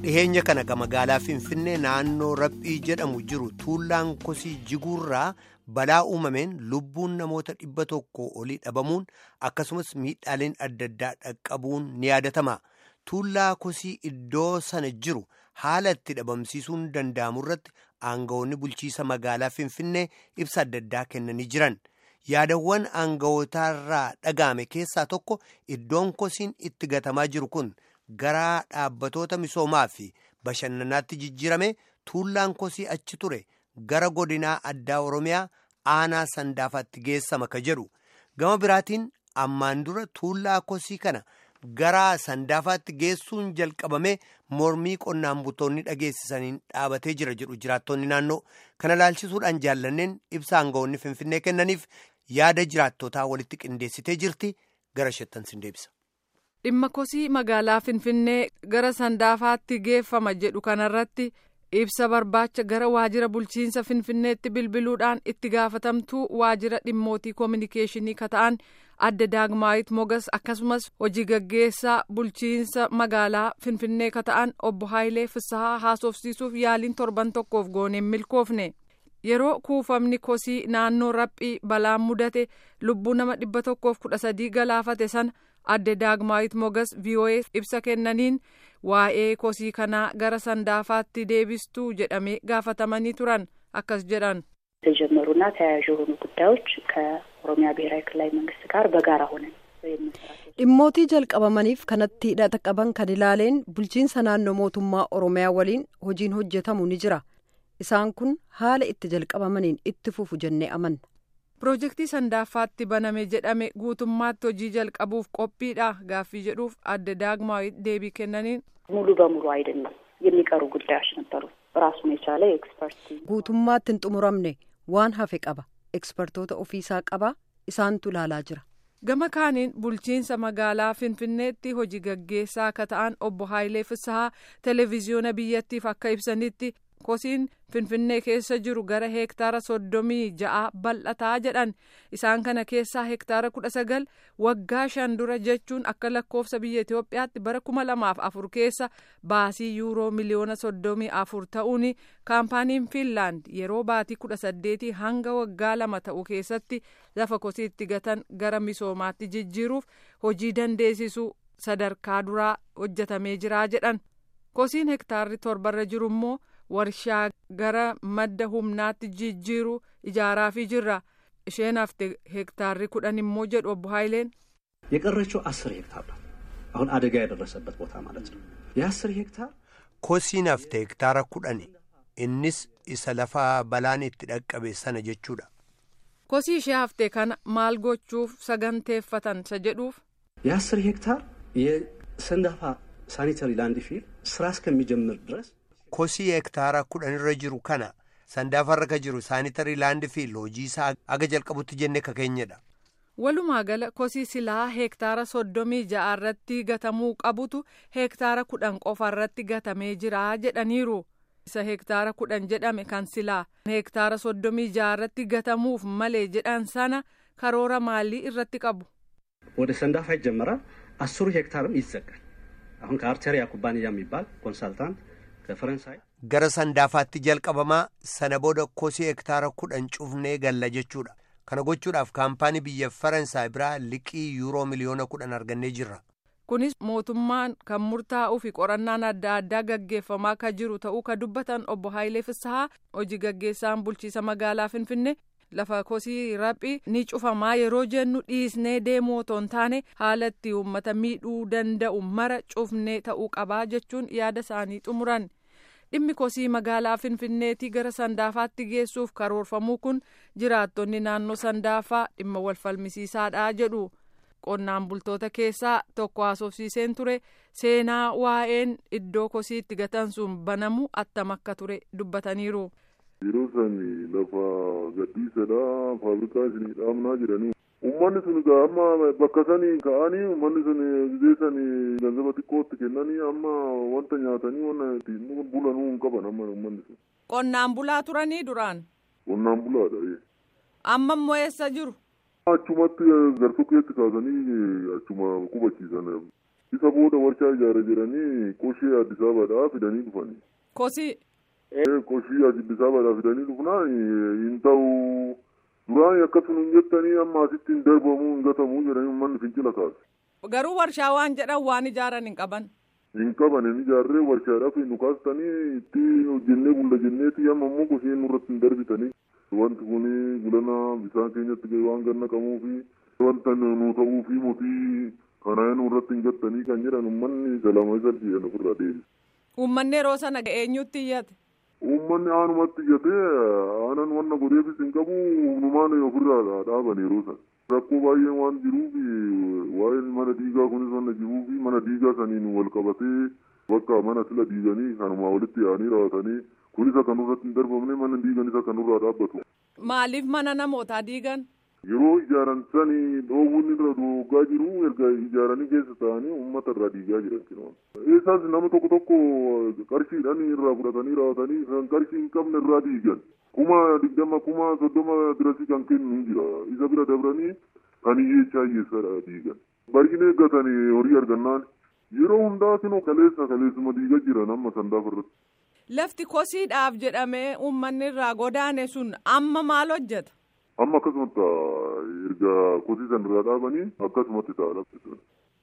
dhiheenya kana magaalaa Finfinnee naannoo Raphii jedhamu jiru tuullaan kosii jiguurraa balaa uumameen lubbuun namoota 100 olii dhabamuun akkasumas miidhaaleen adda addaa dhaqqabuun ni yaadatama. Tuullaa kosii iddoo sana jiru haala itti dhabamsiisuun danda'amu irratti aangawoonni bulchiisa magaalaa Finfinnee ibsa adda addaa kennanii jiran. Yaadawwan aangawootaarraa dhaga'ame keessaa tokko iddoon kosiin itti gatamaa jiru kun gara dhaabbatoota misoomaa fi bashannanaatti jijjiirame tuullaan kosii achi ture gara godinaa addaa Oromiyaa aanaa Sandaafaatti geessama ka jedhu. Gama biraatiin ammaan dura tuullaa kosii kana gara Sandaafaatti geessuun jalqabame mormii qonnaan bultoonni dhageessisaniin dhaabatee jira jedhu jiraattonni naannoo. Kana laalchisuudhaan jaallanneen ibsa aangawoonni Finfinnee kennaniif yaada jiraattotaa walitti qindeessitee jirti. Gara shettan sin deebisa. Dhimma kosii magaalaa Finfinnee gara Sandaafaatti geeffama jedhu kanarratti ibsa barbaacha gara waajjira bulchiinsa Finfinneetti bilbiluudhaan itti gaafatamtuu waajjira dhimmootii koominikeeshinii kata'an adde Daagmaayit Mogas akkasumas hojii gaggeessaa bulchiinsa magaalaa Finfinnee kata'an obbo Haayilee Fissahaa haasofsiisuuf yaaliin torban tokkoof gooneen milkoofne. Yeroo kuufamni kosii naannoo Raphii balaan mudate lubbuu nama 113 galaafate sana adde Daagmaayit Mogas VOA ibsa kennaniin waa'ee kosii kanaa gara Sandaafaatti deebistuu jedhamee gaafatamanii turan akkas jedhan. የተጀመሩና ተያያዥ የሆኑ ጉዳዮች ከኦሮሚያ ብሔራዊ ክልላዊ መንግስት ጋር በጋራ ሆነን dhimmootii jalqabamaniif kanatti hidhata qaban kan ilaaleen bulchiinsa naannoo mootummaa Oromiyaa waliin hojiin hojjetamu ni jira. Isaan kun haala itti jalqabamaniin itti fufu jennee amanna. Piroojeektii Sandaafaatti baname jedhame guutummaatti hojii jalqabuuf qophiidha gaaffii jedhuuf adde Daagmaayit deebii kennaniin. ሙሉ በሙሉ አይደለም የሚቀሩ ጉዳዮች ነበሩ. ራሱን የቻለ ኤክስፐርት guutummaatti hin xumuramne waan hafe qaba. Ekspertoota ofiisaa qaba. Isaantu ilaalaa jira. Gama kaaniin bulchiinsa magaalaa Finfinneetti hojii gaggeessaa akka ta'an obbo Haayilee Fissahaa televiziyoona biyyattiif akka ibsanitti kosiin Finfinnee keessa jiru gara heektaara 36 bal'ataa jedhan. Isaan kana keessaa heektaara 19 waggaa 5 dura jechuun akka lakkoofsa biyya Itoophiyaatti bara 2004 keessa baasii yuuroo miliyoona 34 ta'uun kaampaaniin Fiinlaand yeroo baatii 18 hanga waggaa 2 ta'u keessatti lafa kosiitti gatan gara misoomaatti jijjiiruuf hojii dandeessisuu sadarkaa duraa hojjetamee jira jedhan. Kosiin heektaarri 7 jiru immoo warshaa gara madda humnaatti jijjiiru ijaaraafii jirra. isheen hafte heektaarri 10 immoo jedhu obbo Haayileen. የቀረችው 10 ሄክታር ነው አሁን አደጋ የደረሰበት ቦታ ማለት ነው። የ10 ሄክታር kosiin hafte heektaara 10 innis isa lafa balaan itti dhaqqabe sana jechuudha. Kosii ishee hafte kana maal gochuuf saganteeffatan sa jedhuuf. የ10 ሄክታር የሰንዳፋ ሳኒተሪ ላንድ ፊል ስራ እስከሚጀምር ድረስ kosii heektaara 10 irra jiru kana Sandaafarra ka jiru saanitarii laandi fiil hojii isaa aga jalqabutti jenne ka keenyadha. Walumaa gala kosii silaa heektaara 36 irratti gatamuu qabutu heektaara 10 qofa irratti gatamee jira jedhaniiru. Isa heektaara 10 jedhame kan silaa heektaara 36 irratti gatamuuf malee jedhan sana karoora maalii irratti qabu. ወደ ሰንዳፋ ይጀምራል 10 ሄክታርም ይዘጋል። አሁን ከአርቴሪያ ኩባንያ የሚባል ኮንሳልታንት ከፈረንሳይ gara Sandaafaatti jalqabamaa sana booda kosii heektaara 10 cufnee galla jechuudha. Kana gochuudhaaf kaampaanii biyya Faransaay biraa liqii yuuroo miliyoona 10 argannee jirra. Kunis mootummaan kan murtaa'uu fi qorannaan adda addaa gaggeeffamaa ka jiru ta'uu ka dubbatan obbo Haayilee Fissahaa hojii gaggeessaan bulchiisa magaalaa Finfinnee lafa kosii Raphii ni cufamaa yeroo jennu dhiisnee deemuu otoo hin taane haala itti uummata miidhuu danda'u mara cufnee ta'uu qabaa jechuun yaada isaanii xumuran. Dhimmi kosii magaalaa Finfinneetii gara Sandaafaatti geessuuf karoorfamuu kun jiraattonni naannoo Sandaafaa dhimma wal falmisiisaadha jedhu. Qonnaan bultoota keessaa tokko haasofsiiseen ture seenaa waa'een iddoo kosii itti gatan sun banamu attam akka ture dubbataniiru. Yeroo sani lafa gadhiisadha faabrikaa isinii dhaabnaa jedhanii uummanni sun amma bakka sanii ka'anii uummanni sun gizee sanii ganzaba xiqqootti kennanii amma wanta nyaatanii wanta ittiin bulanuu hin qaban amma uummanni sun. Qonnaan bulaa turanii duraan? Qonnaan bulaadha. Amma immoo eessa jiru? Achumatti gartokkeetti kaasanii achuma qubachiisan. Isa booda warshaa ijaaree jiranii qoshee Addis Ababaadhaa fidanii dhufanii. Kosii. Qoshii Addis Ababaadhaa fidanii dhufnaan hin ta'u duraan akkasuma hin jettanii amma asitti hin darbamu hin gatamu jedhanii uummanni fincila kaase. Garuu warshaa waan jedhan waan ijaaran hin qaban. Hin qaban hin ijaarree warshaadhaaf nu kaastanii itti hojjennee bulla jenneeti amma immoo qoshee nurratti hin darbitanii. Wanti kun gulana bishaan keenyatti gahee waan ganna qabuufi wanta nu ta'uufi mootii kanaa nurratti hin gattanii kan jedhan uummanni salama salphiidhaan ofirraa deebise. Uummanni yeroo sana eenyutti iyyate? Uummanni aanumatti iyyatee aanan wanna godheefis hin qabu uumamaan ofirraa dhaaban yeroo sana. Rakkoo baay'een waan jiruuf waa'een mana diigaa kunis wanna jiruuf mana diigaa saniin wal qabatee bakka mana sila diiganii kanumaa walitti yaa'anii raawwatanii kunis akka nurratti hin darbamne mana diiganis akka nurraa dhaabbatu. Maaliif mana namootaa diigan? Yeroo ijaaran sanii dhoowwuun irra doggaa jiru erga ijaaranii keessa ta'anii uummata irraa diigaa jiran kinoon. Eessaas nama tokko qarshiidhaan irraa fudhatanii raawwatanii kan qarshii hin qabne irraa diigan. 20 30 dirasii kan kennu hin jira. Isa bira dabranii kan hiyyeechaa hiyyeessadha diigan. Baay'ina eeggatanii horii argannaan yeroo hundaa kinoo kaleessuma diigaa jiran amma sandaaf irratti. Lafti kosiidhaaf jedhamee uummanni irraa godaane sun amma maal hojjeta? Amma akkasumatti erga kosii san irraa dhaabanii akkasumatti ta'a lafti sun.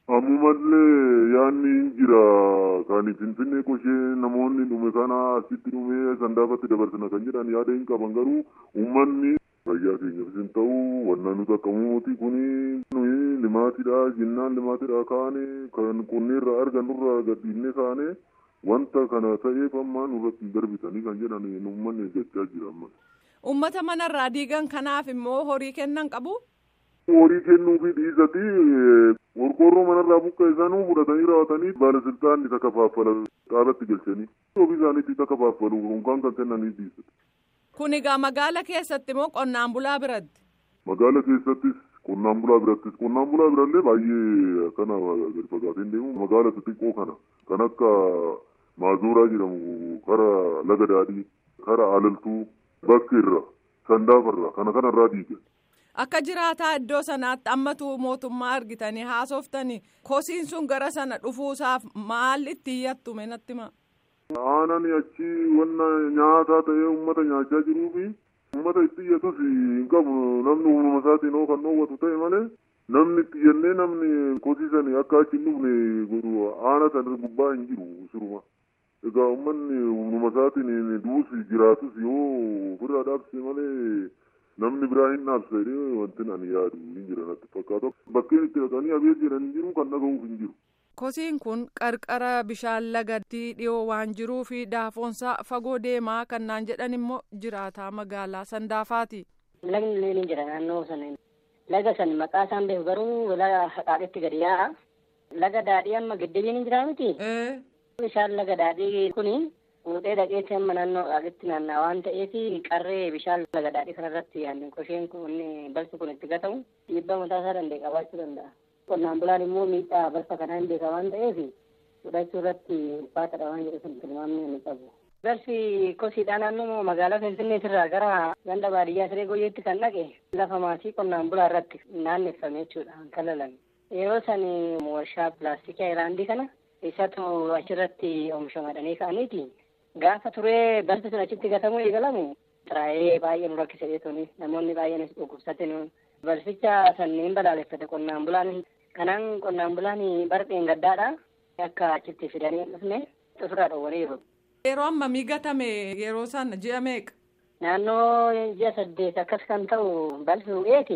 Ammumallee yaadni hin jira kan Finfinnee qoshee namoonni dhume kana asitti dhume sandaafatti dabarsina kan jedhan yaada hin qaban garuu uummanni fayyaa keenyaafis hin ta'u wanna nuti akka mootii kuni nuyi limaatiidha jinnaan limaatiidha kaane kan qonneerraa argannurraa gadhiifnee kaane wanta kana ta'eef amma nurratti hin darbitanii kan jedhan uummanni jechaa jira amma. Uummata manarraa diigan kanaaf immoo horii kennan qabu? Horii kennuufi dhiisati qorqoorroo manarraa bukka isaanuu fudhatanii raawwatanii baalasiltaanni isa kafaafalan qaabatti galchanii ofii isaaniitti isa kafaafalu unkaan kan kennanii dhiisati. Kun egaa magaala keessatti moo qonnaan bulaa biratti? Magaala keessattis qonnaan bulaa birallee baay'ee akkana gadi fagaateen deemu magaala xixiqqoo kana kan akka Maazuuraa jedhamu kara Laga Daadhii kara Alaltuu bakka irra sandaafarra kanarraa diigan. Akka jiraataa iddoo sanaatti ammatu mootummaa argitanii haasoftanii kosiin sun gara sana dhufuusaaf maal itti iyyattume natti hima? Aanan achi wanna nyaataa ta'ee uummata nyaachaa jiruufi uummata itti iyyatus hin qabu namni uumama isaatiin kan dhoowwatu ta'e malee namni itti iyyannee namni kosiisan akka achi hin dhufne godhu aana sana gubbaa hin jiru suruma. Egaa uummanni uumama isaatiin duus jiraatus yoo ofirraa dhaabsise malee namni biraa hin dhaabsee wanti ani yaadu hin jira natti fakkaata. Bakkeen itti dhaqanii abeet jedhan hin jiru kan dhaga'uuf hin jiru. Kosiin kun qarqara bishaan lagatti dhiyoo waan jiruu fi daafoonsaa fagoo deemaa kan naan jedhan immoo jiraataa magaalaa Sandaafaati. Lagni illee ni jira naannoo sana. Laga san maqaa isaan beeku garuu laga haqaaqetti gadi yaa'a. Laga daadhii amma giddibiin hin jiraa miti? Bishaan laga daadhii kuni fuudhee dhaqeetti amma naannoo haqaaqetti naanna'aa waan ta'eef qarree bishaan laga daadhii kanarratti qosheen kun balfi kun itti gatamu dhiibbaa mataa isaa danda'e qabaachuu danda'a. Qonnaan bulaan immoo miidhaa balfa kanaa hin beeka waan ta'eef fudhachuu irratti ulfaataadha waan jedhu sun tilmaamni ni qabu. Balfi kosiidhaa naannoo magaalaa Finfinneetirraa gara ganda baadiyyaa Siree Goyyeetti kan dhaqe lafa maatii qonnaan bulaa irratti naanneffame jechuudha kan kalalan. Yeroo san warshaa pilaastikii Hayilaandii kana isatu achirratti oomishamadhanii ka'aniiti. Gaafa turee balfi sun achitti gatamuu eegalamu xiraa'ee baay'ee nu rakkise jechuun namoonni baay'eenis dhukkubsatan balficha sanniin balaaleffate qonnaan bulaan. Kanaan qonnaan bulaan bardeen gaddaadha akka achitti fidanii dhufne ofirraa dhoowwaniiru. Yeroo ammamii gatame yeroo sana ji'a meeqa? Naannoo ji'a 8 akkas kan ta'u balfi bu'eeti.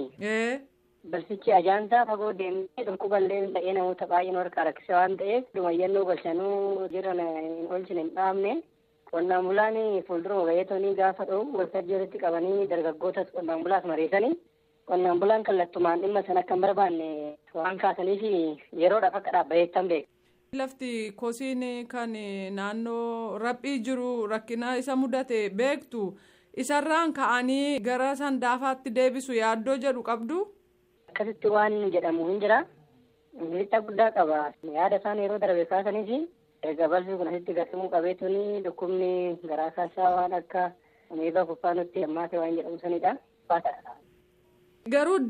Balfichi ajaansaa fagoo deemee dhukkuballee ta'ee namoota baay'ee nu harkaa rakkise waan ta'eef dhumayyannoo galchanuu jiran hin oolchine hin dhaabne. Qonnaan bulaan fuuldura ga'eetanii gaafa dha'u waltajjii walitti qabanii dargaggootas qonnaan bulaas mariisanii qonnaan bulaan kallattumaan dhimma sana akka hin barbaanne waan kaasaniif yeroodhaaf akka dhaabbateettan beeku. Lafti kosiin kan naannoo raphii jiru rakkina isa mudate beektu isarraan ka'anii gara Sandaafaatti deebisu yaaddoo jedhu qabdu? Akkasitti waan jedhamu hin jira. Miidhaa guddaa qaba. Yaada isaan yeroo darbe kaasaniif erga balfi kun asitti gatamuu qabeetuni dhukkubni garaa kaasaa waan akka ameebaa kuffaanutti hammaate waan jedhamu sanidha. Garuu iddoon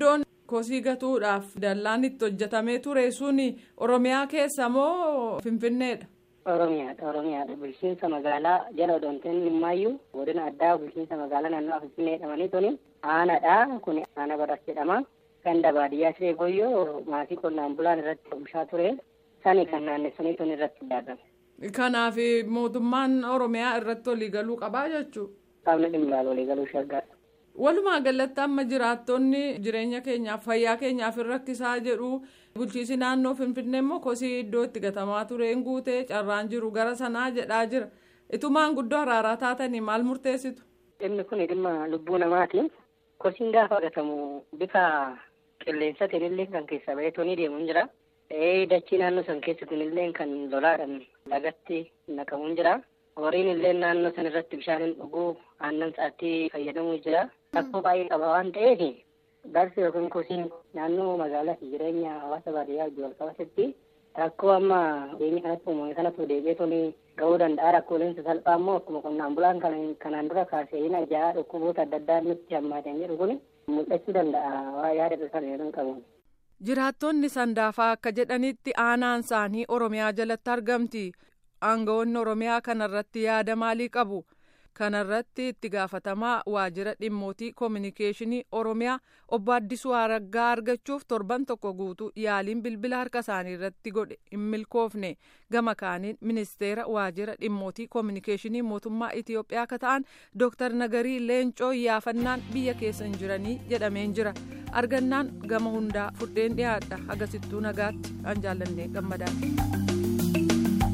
Kosii gatuudhaaf dallaan itti hojjetamee ture suni Oromiyaa keessa moo Finfinneedha? Oromiyaadha. Bulchiinsa magaalaa jala odoonteen himmaayyuu godina addaa bulchiinsa magaalaa naannoo Finfinnee jedhamanii tuni aanadha. Kun aana Baras jedhama. Ganda baadiyyaa Siree Goyyoo maatii qonnaan bulaan irratti oomishaa ture. Sani kan naannessanii tuni irratti ijaarame. Kanaaf mootummaan Oromiyaa irratti waliigaluu qabaa jechuudha. Qaamni dhimma waliigaluu shaggaadha. Walumaa galatti amma jiraattonni jireenya keenyaaf fayyaa keenyaaf rakkisaa jedhu bulchiinsi naannoo Finfinnee immoo kosii iddoo itti gatamaa tureen guutee carraan jiru gara sanaa jedhaa jira. Itumaan guddoo araaraa taatanii maal murteessitu? Dhimmi kun dhimma lubbuu namaati. Kosiin gaafa gatamu bifa qilleensaatiin illee kan keessa baheetu ni deemu jira. Dachii naannoo san keessatti illee kan lolaadhaan lagatti naqamu jira. Horiin illee naannoo san irratti bishaan dhuguu aannan sa'aatii fayyadamuu jira. Rakkoo baay'ee qaba waan ta'eef barsi yookiin kosiin naannoo magaalaa fi jireenya hawaasa baadiyyaa wajjin wal qabatetti rakkoo amma biyya kanatti uumame kanatu deebi'ee tuni ga'uu danda'a. Rakkooleen salphaa immoo akkuma qonnaan bulaan kanaan dura kaasee hin ajaa dhukkuboota adda addaa nutti hammaatan jedhu kun mul'achuu danda'a. Waa yaada sana yeroo hin qabu. Jiraattonni Sandaafaa akka jedhanitti aanaan isaanii Oromiyaa jalatti argamti. Aangawoonni Oromiyaa kanarratti yaada maalii qabu? Kanarratti itti gaafatamaa waajjira dhimmootii koominikeeshinii Oromiyaa obbo Addisuu Araggaa argachuuf torban tokko guutuu yaaliin bilbila harka isaanii irratti godhe hin milkoofne. Gama kaaniin ministeera waajjira dhimmootii koominikeeshinii mootummaa Itiyoophiyaa akka ta'an Dr. Nagarii Leencoo iyyaafannaan biyya keessa hin jiranii jedhameen jira. Argannaan gama hundaa fudheen dhiyaadha. Agasittuu nagaatti an jaallannee gammadaadha.